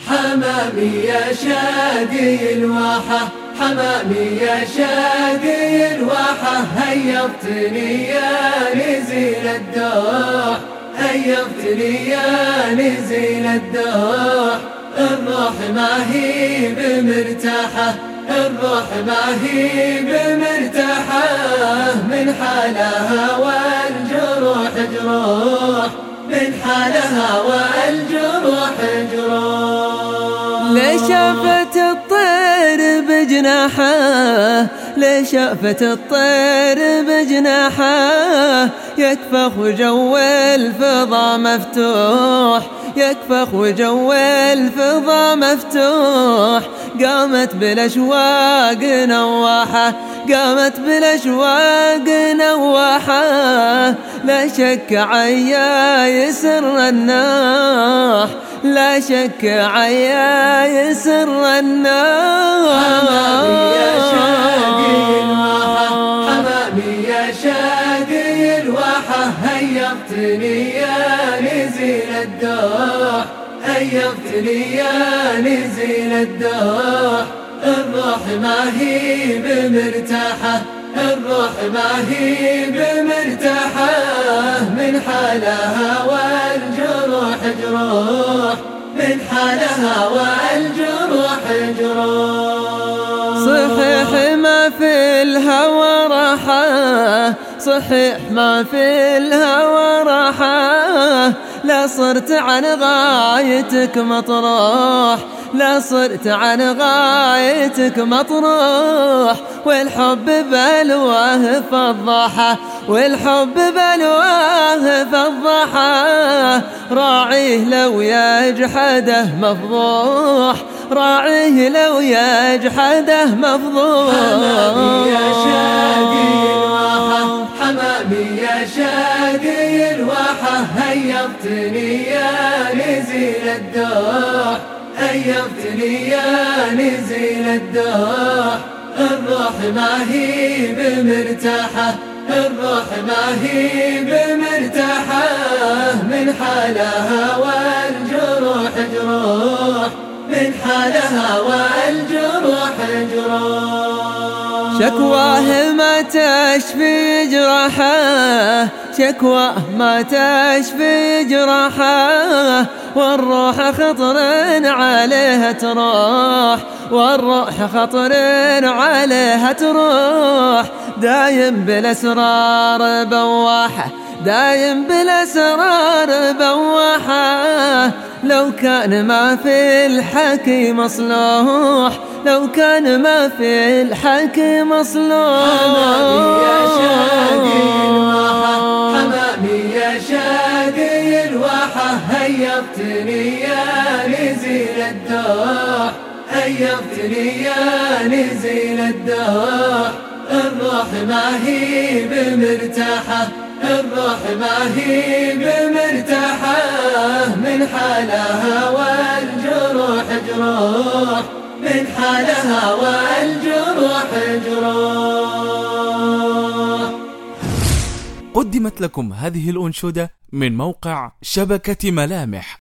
حمامي يا شادي الواحة، حمامي يا شادي الواحة، هيبتني يا نزيل الدوح، هيبتني يا نزيل الدوح. الروح ما هي بمرتاحة، الروح ما هي بمرتاحة، من حالها والجروح جروح، من حالها والجروح جروح. لشافت الطير بجناحه، لشافت الطير بجناحه، يكفخ وجو الفضا مفتوح، يكفخ وجو الفضا مفتوح. قامت بالأشواق نواحة، قامت بالأشواق نواحة، لا شك عيا سر الناح، لا شك عيا سر الناح. حمامي يا شادي الواحة، حمامي يا شادي الواحة، هيبتني يا نزيل الدوح، هيبتني يا نزيل الدوح. الروح ما هي بمرتاحة، الروح ما هي بمرتاحة، من حالها والجروح جروح، من حالها والجروح جروح. صحيح ما في الهوى راحة، صحيح ما في الهوى راحة، لا صرت عن غايتك مطروح، لا صرت عن غايتك مطروح. والحب بلواه فضحه، والحب بلواه فضحه، راعيه لو يجحده مفضوح، راعيه لو يجحده مفضوح. حمامي يا شادي الواحة، حمامي يا شادي الواحة، هيبتني يا نزيل الدوح، هيبتني يا نزيل الدوح. الروح ما هي بمرتاحة، الروح ما هي بمرتاحة، من حالها والجروح جروح، من حالها والجروح جروح. شكواه ما تشفي جراحه، شكواه ما تشفي جراحه، والروح خطر عليها تروح، والروح خطر عليها تروح. دايم بالأسرار بواحة، دايم بالأسرار بواحة، لو كان ما في الحكي مصلوح، لو كان ما في الحكي مصلوح. حمامي يا شادي الواحة، حمامي يا شادي الواحة، هيبتني يا نزيل الدوح، هيبتني يا نزيل الدوح. الروح ما هي بمرتاحة، الروح ما هي بمرتاحة، من حالها والجروح جروح، من حالها والجروح جروح. قدمت لكم هذه الأنشودة من موقع شبكة ملامح.